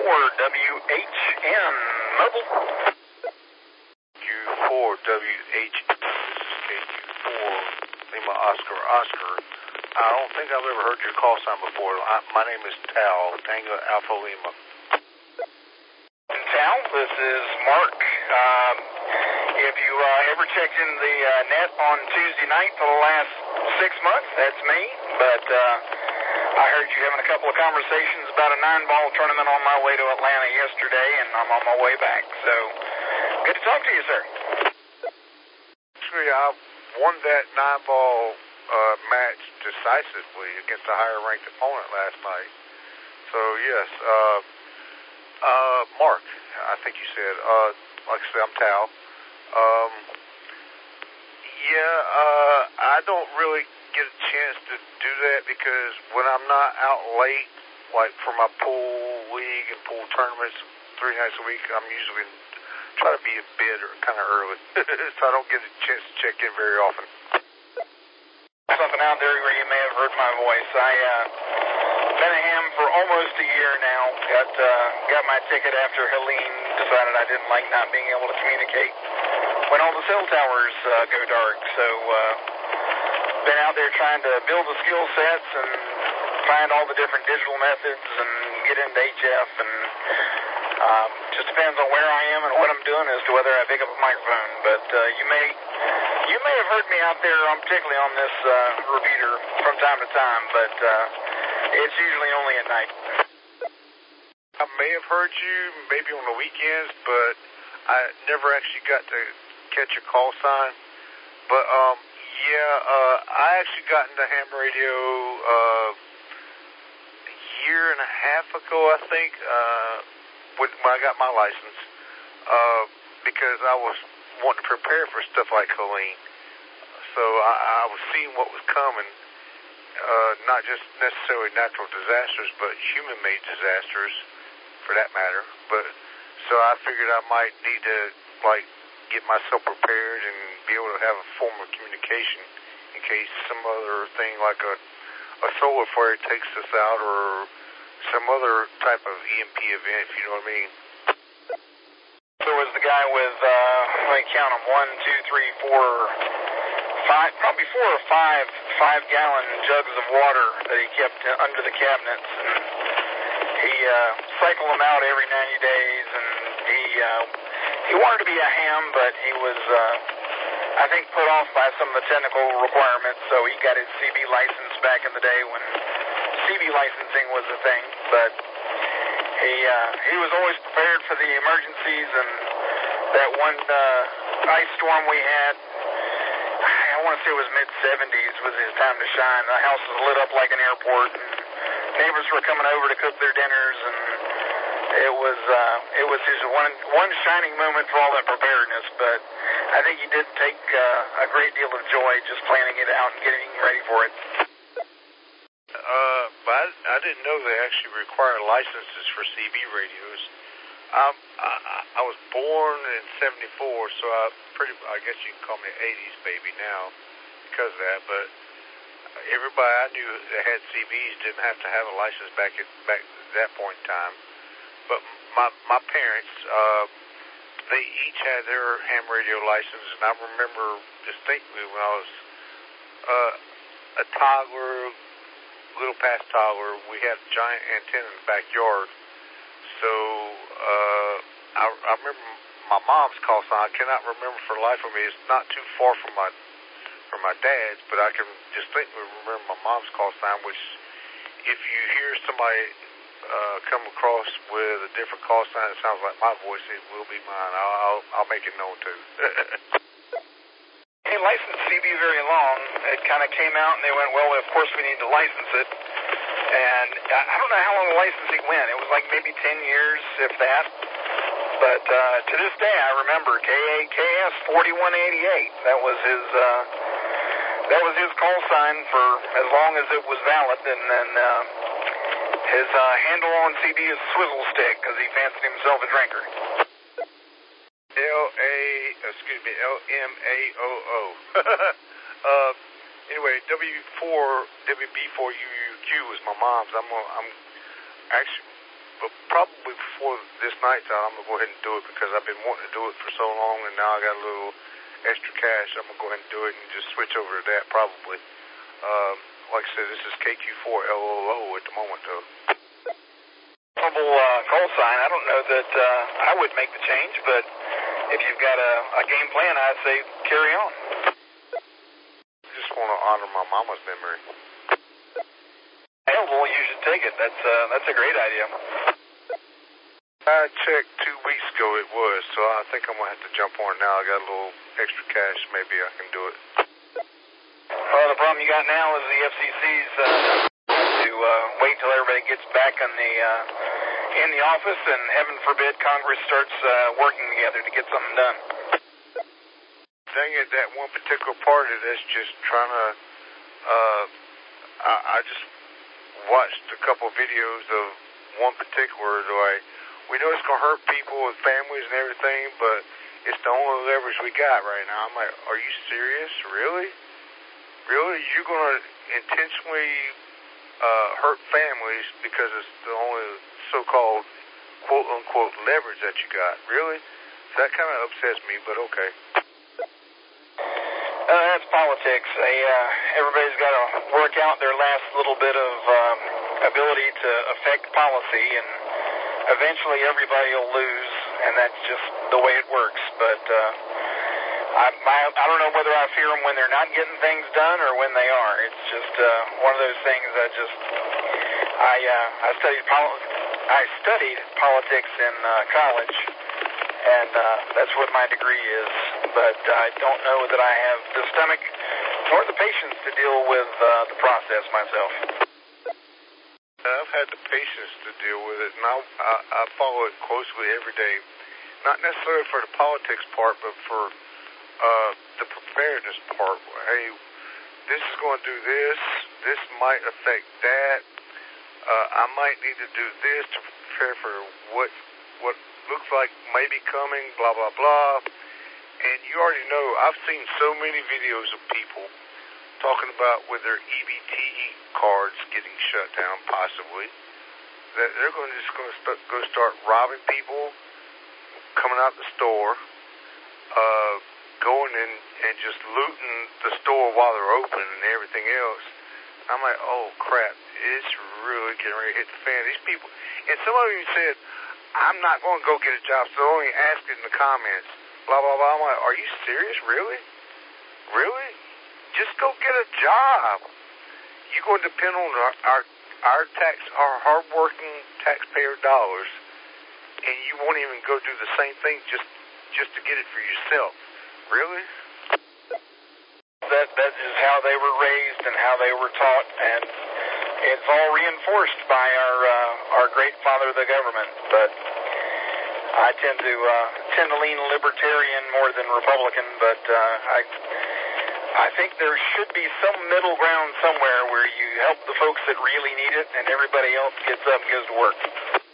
Q4WHN Mobile. Q4WH. KQ4 Lima Oscar. I don't think I've ever heard your call sign before. My name is Tal, Tango Alpha Lima. Tal, this is Mark. If you ever checked in the net on Tuesday night for the last 6 months, that's me. But I heard you having a couple of conversations about a 9-ball tournament on my way to Atlanta yesterday, and I'm on my way back. So, good to talk to you, sir. Actually, I won that 9-ball match decisively against a higher-ranked opponent last night. So, yes, Mark, I think you said, like I said, I'm Tal. I don't really get a chance to do that because when I'm not out late, like for my pool league and pool tournaments 3 nights a week, I'm usually try to be a bit or kind of early, so I don't get a chance to check in very often. Something out there where you may have heard my voice. Been a ham for almost a year now. Got my ticket after Helene decided I didn't like not being able to communicate when all the cell towers go dark. So been out there trying to build the skill sets and find all the different digital methods and get into HF, and just depends on where I am and what I'm doing as to whether I pick up a microphone. But you may have heard me out there, particularly on this repeater from time to time, but it's usually only at night. I may have heard you maybe on the weekends, but I never actually got to catch your call sign. But I actually got into ham radio a year and a half ago, I think, when I got my license, because I was wanting to prepare for stuff like Helene. So I was seeing what was coming, not just necessarily natural disasters, but human-made disasters, for that matter. But so I figured I might need to get myself prepared and be able to have a form of communication in case some other thing like a solar flare takes us out, or some other type of EMP event, if you know what I mean. So was the guy with, let me count them, 1, 2, 3, 4, 5, probably 4 or 5 5-gallon jugs of water that he kept under the cabinets, and he cycled them out every 90 days, and he wanted to be a ham, but he was, I think, put off by some of the technical requirements, so he got his CB license back in the day when CB licensing was a thing, but he was always prepared for the emergencies, and that one ice storm we had, I want to say it was mid-70s, was his time to shine. The house was lit up like an airport, and neighbors were coming over to cook their dinners, and it was his one shining moment for all that preparedness. But I think he did take a great deal of joy just planning it out and getting ready for it. But I didn't know they actually require licenses for CB radios. I was born in '74, so I guess you can call me an '80s baby now because of that. But everybody I knew that had CBs didn't have to have a license back at that point in time. But my parents, they each had their ham radio license, and I remember distinctly when I was a toddler, little past toddler, we had a giant antenna in the backyard. So I remember my mom's call sign. I cannot remember for the life of me. It's not too far from my dad's, but I can distinctly remember my mom's call sign, which if you hear somebody come across with a different call sign that sounds like my voice, it will be mine. I'll make it known too. He licensed CB very long. It kind of came out and they went, well, of course we need to license it. And I don't know how long the licensing went. It was like maybe 10 years, if that. But to this day, I remember KAKS 4188. That was his call sign for as long as it was valid. And then his handle on CB is Swizzle Stick because he fancied himself a drinker. LMAOO. Anyway, WB4UUQ was my mom's. I'm actually but probably before this night's out, I'm going to go ahead and do it because I've been wanting to do it for so long, and now I got a little extra cash. I'm going to go ahead and do it and just switch over to that probably. Like I said, this is KQ4LOLO at the moment, though. Call sign. I don't know that I would make the change, but if you've got a game plan, I'd say carry on. I just want to honor my mama's memory. Hell, well, you should take it. That's a great idea. I checked 2 weeks ago it was, so I think I'm going to have to jump on it now. I got a little extra cash. Maybe I can do it. Well, the problem you got now is the FCC's to wait till everybody gets back in the office, and heaven forbid Congress starts working together to get something done. Dang it, that one particular party that's just trying to, I just watched a couple of videos of one particular, we know it's going to hurt people with families and everything, but it's the only leverage we got right now. I'm like, are you serious? Really? Really? You're going to intentionally hurt families because it's the only so-called quote-unquote leverage that you got? Really? That kind of upsets me, but okay. That's politics. Everybody's got to work out their last little bit of ability to affect policy, and eventually everybody will lose, and that's just the way it works. But I don't know whether I fear them when they're not getting things done or when they are. It's just one of those things that I studied politics in college, and that's what my degree is. But I don't know that I have the stomach nor the patience to deal with the process myself. I've had the patience to deal with it, and I follow it closely every day. Not necessarily for the politics part, but for the preparedness part. Hey, this is going to do this. This might affect that. I might need to do this to prepare for what looks like may be coming, blah, blah, blah. And you already know, I've seen so many videos of people talking about with their EBT cards getting shut down, possibly, that they're going to start robbing people, coming out the store, going in and just looting the store while they're open and everything else. I'm like, oh crap, it's really getting ready to hit the fan. These people, and some of you said, I'm not going to go get a job, so only ask it in the comments, blah, blah, blah. I'm like, are you serious? Really? Really? Just go get a job. You're going to depend on our hard-working taxpayer dollars, and you won't even go do the same thing just to get it for yourself. Really? That is how they were raised and how they were taught, and it's all reinforced by our great father, the government. But I tend to lean libertarian more than Republican, but I think there should be some middle ground somewhere where you help the folks that really need it, and everybody else gets up and goes to work.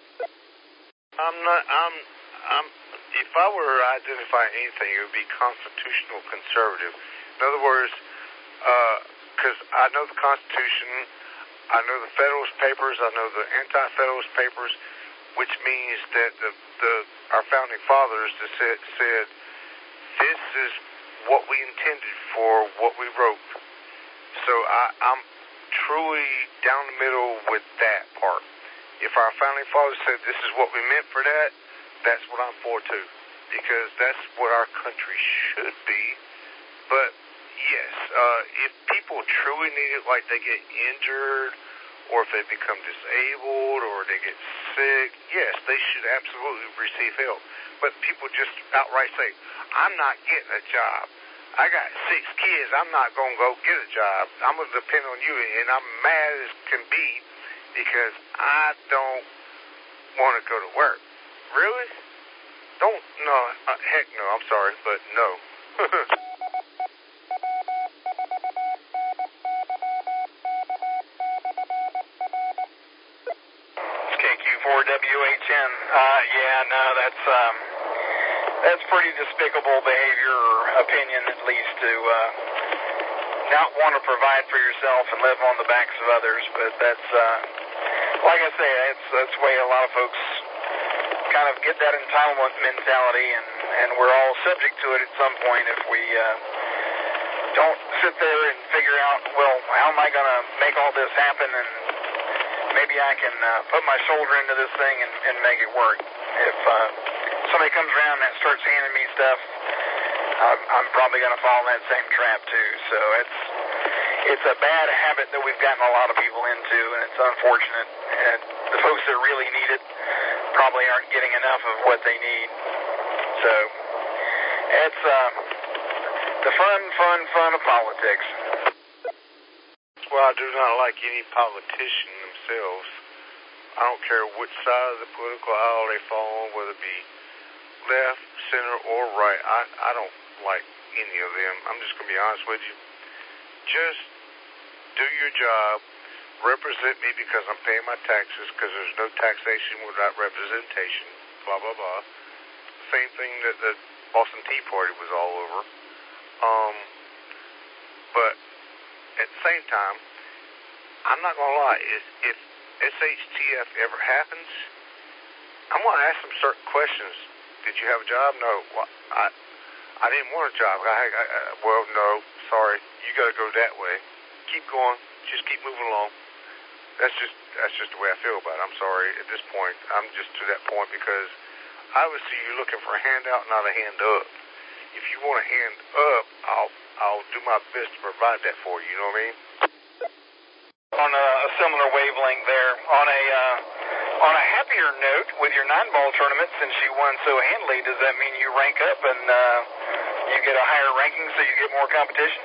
If I were to identify anything, it would be constitutional conservative. In other words, because I know the Constitution, I know the Federalist Papers, I know the Anti-Federalist Papers, which means that our founding fathers said this is what we intended for what we wrote. So I'm truly down the middle with that part. If our founding fathers said this is what we meant for that, that's what I'm for too, because that's what our country should be. But yes, if people truly need it, like they get injured, or if they become disabled, or they get sick, yes, they should absolutely receive help. But people just outright say, I'm not getting a job. I got 6 kids. I'm not going to go get a job. I'm going to depend on you, and I'm mad as can be because I don't want to go to work. Really? No, heck no, I'm sorry, but no. KQ4WHN. Yeah, no, that's pretty despicable behavior, or opinion at least, to not want to provide for yourself and live on the backs of others. But Like I say, that's the way a lot of folks kind of get that entitlement mentality, and we're all subject to it at some point if we don't sit there and figure out, well, how am I going to make all this happen, and maybe I can put my shoulder into this thing and make it work. If somebody comes around and starts handing me stuff, I'm probably going to fall in that same trap too. So it's a bad habit that we've gotten a lot of people into, and it's unfortunate. And the folks that really need it probably aren't getting enough of what they need. So it's the fun of politics. Well, I do not like any politician themselves. I don't care which side of the political aisle they fall on, whether it be left, center, or right. I don't like any of them. I'm just going to be honest with you. Just do your job. Represent me because I'm paying my taxes, because there's no taxation without representation. Blah, blah, blah. Same thing that the Boston Tea Party was all over. But at the same time, I'm not going to lie. If SHTF ever happens, I'm going to ask them certain questions. Did you have a job? No. Well, I didn't want a job. Well, no. Sorry. You got to go that way. Keep going. Just keep moving along. That's just the way I feel about it. I'm sorry. At this point, I'm just to that point because obviously you're looking for a handout, not a hand up. If you want a hand up, I'll do my best to provide that for you. You know what I mean? On a similar wavelength there, on a happier note, with your 9-ball tournament, since you won so handily, does that mean you rank up and you get a higher ranking so you get more competition?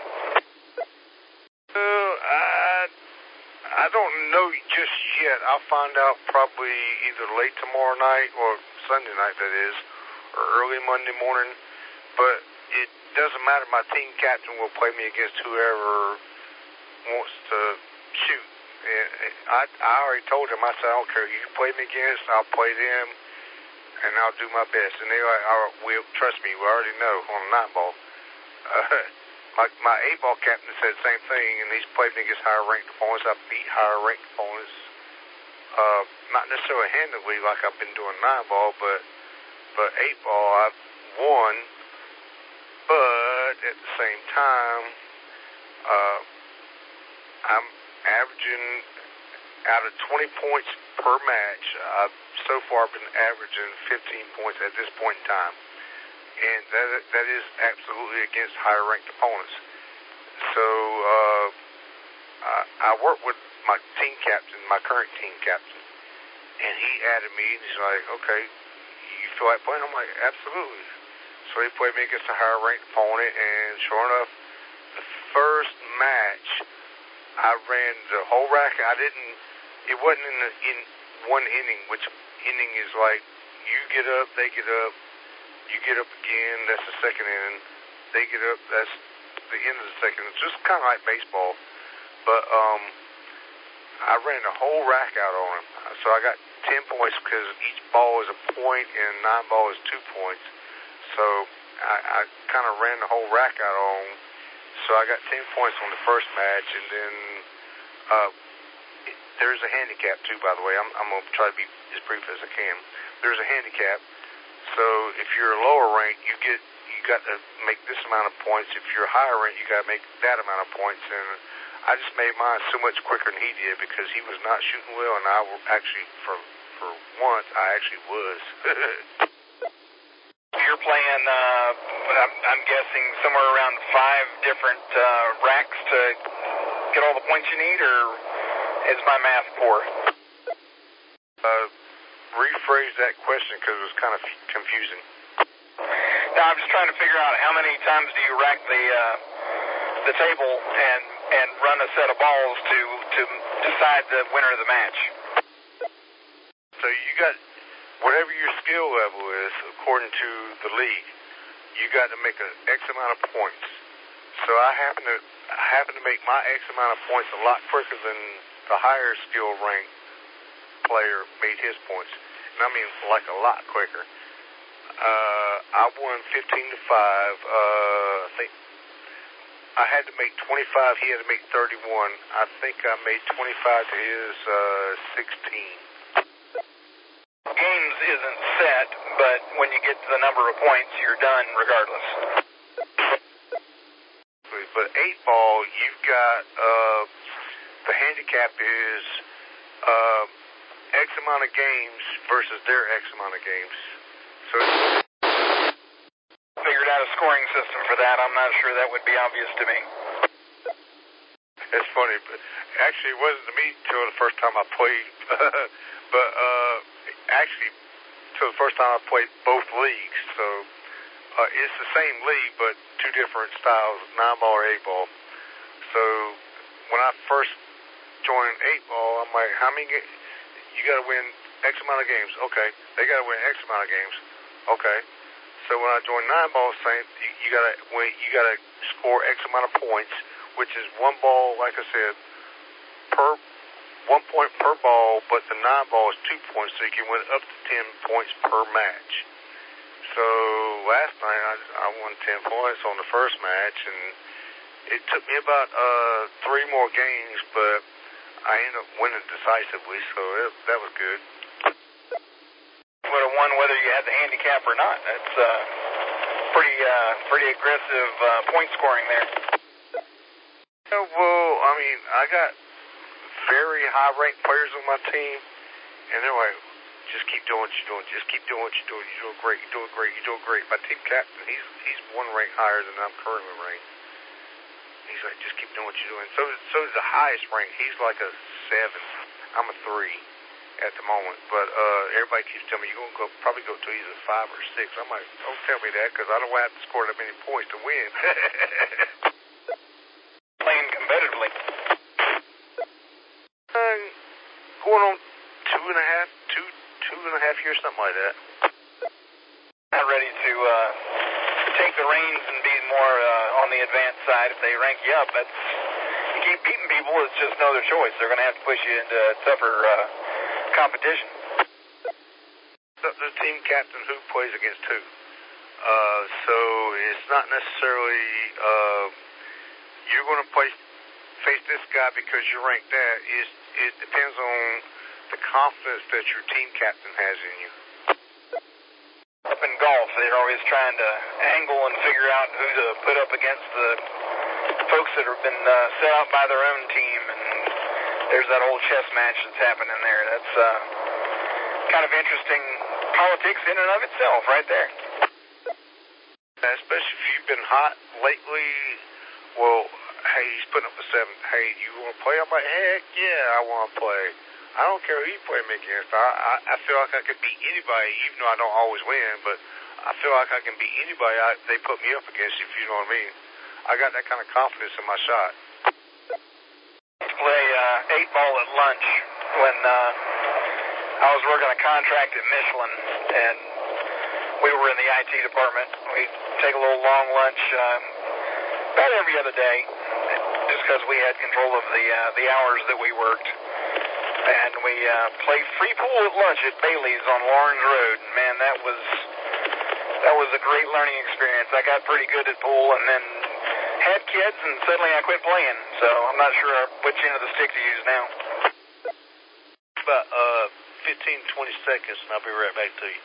I don't know just yet. I'll find out probably either late tomorrow night or Sunday night, that is, or early Monday morning. But it doesn't matter. My team captain will play me against whoever wants to shoot. And I already told him, I said, I don't care who you play me against, I'll play them, and I'll do my best. And they're like, trust me, we already know on a 9-ball. My 8-ball captain said the same thing, and he's played me against higher-ranked opponents. I beat higher-ranked opponents, not necessarily handily like I've been doing 9-ball, but 8-ball I've won. But at the same time, I'm averaging out of 20 points per match. I've so far been averaging 15 points at this point in time. And that is absolutely against higher-ranked opponents. So I work with my team captain, my current team captain, and he added me, and he's like, okay, you feel like playing? I'm like, absolutely. So he played me against a higher-ranked opponent, and sure enough, the first match, I ran the whole racket. It wasn't in one inning, which inning is like, you get up, they get up, you get up again, that's the second inning. They get up, that's the end of the second. It's just kind of like baseball. But I ran the whole rack out on him. So I got 10 points because each ball is a point and 9-ball is 2 points. So I kind of ran the whole rack out on him. So I got 10 points on the first match, and then there's a handicap too, by the way. I'm going to try to be as brief as I can. There's a handicap. So if you're a lower rank, you got to make this amount of points. If you're higher rank, you got to make that amount of points. And I just made mine so much quicker than he did because he was not shooting well, and I actually, for once, I actually was. You're playing, I'm guessing, somewhere around 5 different racks to get all the points you need, or is my math poor? Rephrase that question because it was kind of confusing. Now, I'm just trying to figure out how many times do you rack the table and run a set of balls to decide the winner of the match. So you got whatever your skill level is according to the league. You got to make an X amount of points. So I happen to make my X amount of points a lot quicker than the higher skill rank player made his points. And I mean like a lot quicker. I won 15-5. I think I had to make 25. He had to make 31. I think I made 25 to his 16. Games isn't set, but when you get to the number of points, you're done regardless. But 8-ball, you've got the handicap is X amount of games versus their X amount of games. So Figured out a scoring system for that. I'm not sure that would be obvious to me. It's funny, but actually it wasn't to me till the first time I played. But actually, till the first time I played both leagues. So it's the same league, but two different styles, 9-ball or 8-ball. So when I first joined 8-ball, I'm like, how many games? You got to win X amount of games. Okay. They got to win X amount of games. Okay. So when I joined 9-ball, saying you got to score X amount of points, which is 1 ball, like I said, per 1 point per ball, but the 9-ball is 2 points, so you can win up to 10 points per match. So last night I won 10 points on the first match, and it took me about 3 more games, but I ended up winning decisively, so that was good. Would have won whether you had the handicap or not. That's pretty aggressive point scoring there. Yeah, well, I mean, I got very high-ranked players on my team, and they're like, just keep doing what you're doing. Just keep doing what you're doing. You're doing great. You're doing great. You're doing great. My team captain, he's 1 rank higher than I'm currently ranked. He's like, just keep doing what you're doing. So is the highest rank. He's like a 7. I'm a 3 at the moment. But everybody keeps telling me you're gonna probably go to either 5 or 6. I'm like, don't tell me that, because I don't have to score that many points to win. Playing competitively. Going on 2.5 years, something like that. Not ready to take the reins and be more on the advanced side. If they rank you up, you keep beating people, it's just no other choice. They're going to have to push you into tougher competition. The team captain who plays against who. So it's not necessarily you're going to face this guy because you rank that. It depends on the confidence that your team captain has in you. Up in golf, they're always trying to angle and figure out who to put up against the folks that have been set out by their own team, and there's that old chess match that's happening there. That's kind of interesting politics in and of itself right there. Especially if you've been hot lately. Well, hey, he's putting up a 7. Hey, you want to play? I'm like, heck yeah, I want to play. I don't care who you play me against. I feel like I can beat anybody, even though I don't always win, but I feel like I can beat anybody they put me up against, if you know what I mean. I got that kind of confidence in my shot. Play 8-ball at lunch when I was working a contract at Michelin, and we were in the IT department. We'd take a little long lunch about every other day, just because we had control of the hours that we worked. And we played free pool at lunch at Bailey's on Lawrence Road. Man, that was a great learning experience. I got pretty good at pool, and then had kids, and suddenly I quit playing. So I'm not sure which end of the stick to use now. About 15-20 seconds, and I'll be right back to you.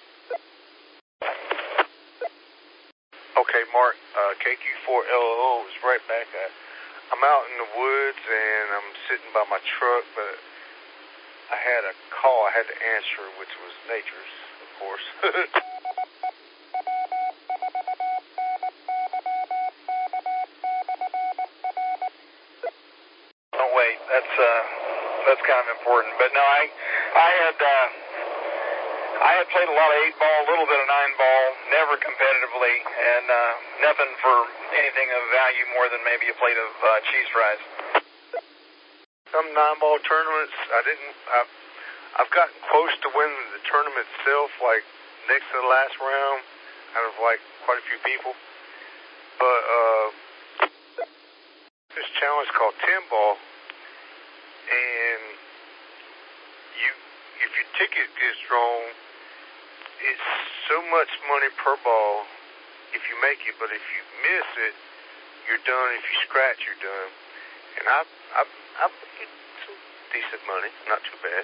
Okay, Mark, KQ4LO is right back. I'm out in the woods, and I'm sitting by my truck, but I had a call I had to answer, which was Nature's, of course. Oh wait, that's kind of important. But no, I had played a lot of 8-ball, a little bit of 9-ball, never competitively, and nothing for anything of value more than maybe a plate of cheese fries. Some 9-ball tournaments, I've gotten close to winning the tournament itself, like next to the last round, out of like quite a few people. But this challenge called 10-ball, and if your ticket gets drawn, it's so much money per ball if you make it, but if you miss it, you're done. If you scratch, you're done. And I get some decent money, not too bad.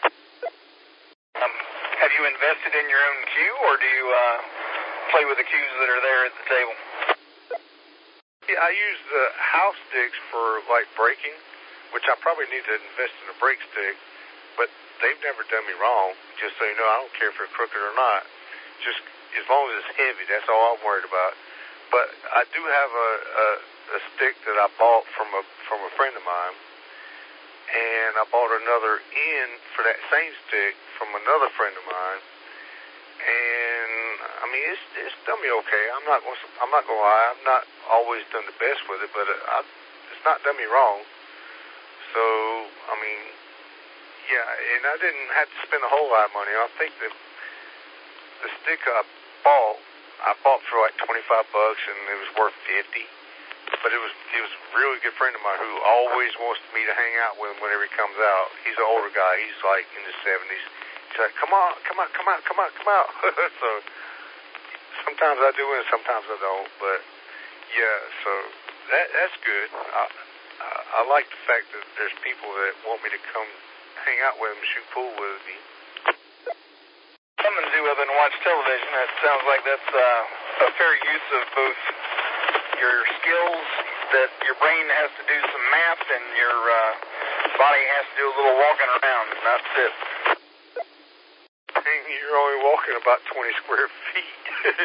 Have you invested in your own cue, or do you play with the cues that are there at the table? Yeah, I use the house sticks for, like, braking, which I probably need to invest in a brake stick, but they've never done me wrong. Just so you know, I don't care if they're crooked or not. Just as long as it's heavy, that's all I'm worried about. But I do have a stick that I bought from a friend of mine, and I bought another end for that same stick from another friend of mine. And I mean, it's done me okay. I'm not gonna lie. I've not always done the best with it, but it's not done me wrong. So I mean, yeah, and I didn't have to spend a whole lot of money. I think that the stick I bought for like $25, and it was worth $50. But it was a really good friend of mine who always wants me to hang out with him whenever he comes out. He's an older guy. He's like in his 70s. He's like, come out. So sometimes I do and sometimes I don't. But yeah, so that's good. I like the fact that there's people that want me to come hang out with them, shoot pool with me. Something to do other than watch television. That sounds like that's a fair use of both your skills, that your brain has to do some math and your body has to do a little walking around, and that's it. You're only walking about 20 square feet.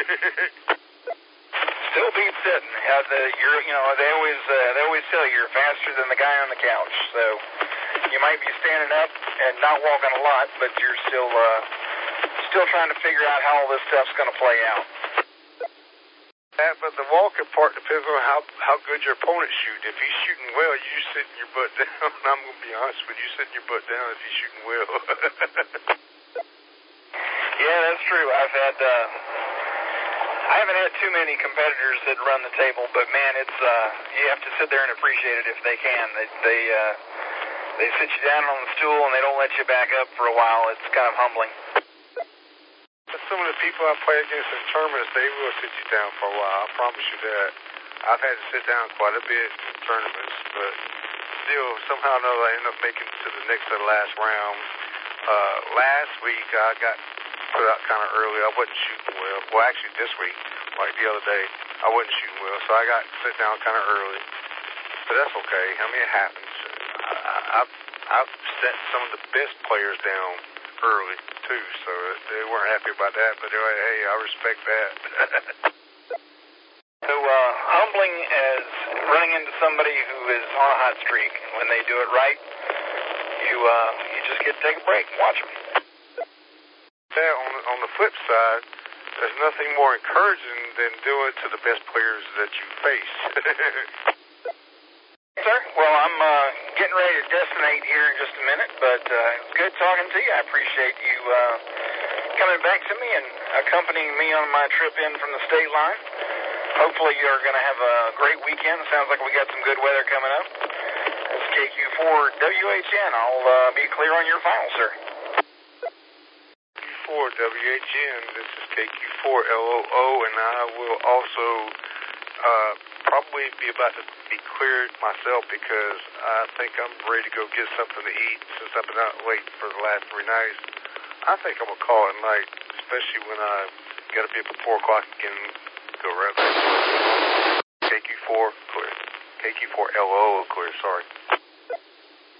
Still beats sitting. They always tell you you're faster than the guy on the couch. So you might be standing up and not walking a lot, but you're still trying to figure out how all this stuff's going to play out. But the walking part depends on how good your opponent's shooting. If he's shooting well, you sitting your butt down. I'm going to be honest with you, sitting your butt down if he's shooting well. Yeah, that's true. I haven't had too many competitors that run the table, but man, it's you have to sit there and appreciate it if they can. They sit you down on the stool and they don't let you back up for a while. It's kind of humbling. Some of the people I play against in tournaments, they will sit you down for a while. I promise you that. I've had to sit down quite a bit in tournaments, but still, somehow or another, I end up making it to the next to the last round. Last week, I got put out kind of early. I wasn't shooting well. Well, actually, this week, like the other day, I wasn't shooting well, so I got sit down kind of early. But that's okay. I mean, it happens. I've set some of the best players down early too, so they weren't happy about that, but they're like, hey, I respect that. So humbling as running into somebody who is on a hot streak. When they do it right, you just get to take a break and watch them. Yeah, on the flip side, there's nothing more encouraging than doing it to the best players that you face. Sir, well, I'm getting ready to destinate here in just a minute, but it's good talking to you. I appreciate you coming back to me and accompanying me on my trip in from the state line. Hopefully you're going to have a great weekend. Sounds like we got some good weather coming up. This is KQ4WHN. I'll be clear on your final, sir. KQ4WHN, this is KQ4LOO, and I will also probably be about to be cleared myself because I think I'm ready to go get something to eat since I've been out late for the last 3 nights. I think I'm going to call it night, especially when I got to be up at 4 o'clock again and go right back. KQ4 clear. KQ4LOO clear, sorry.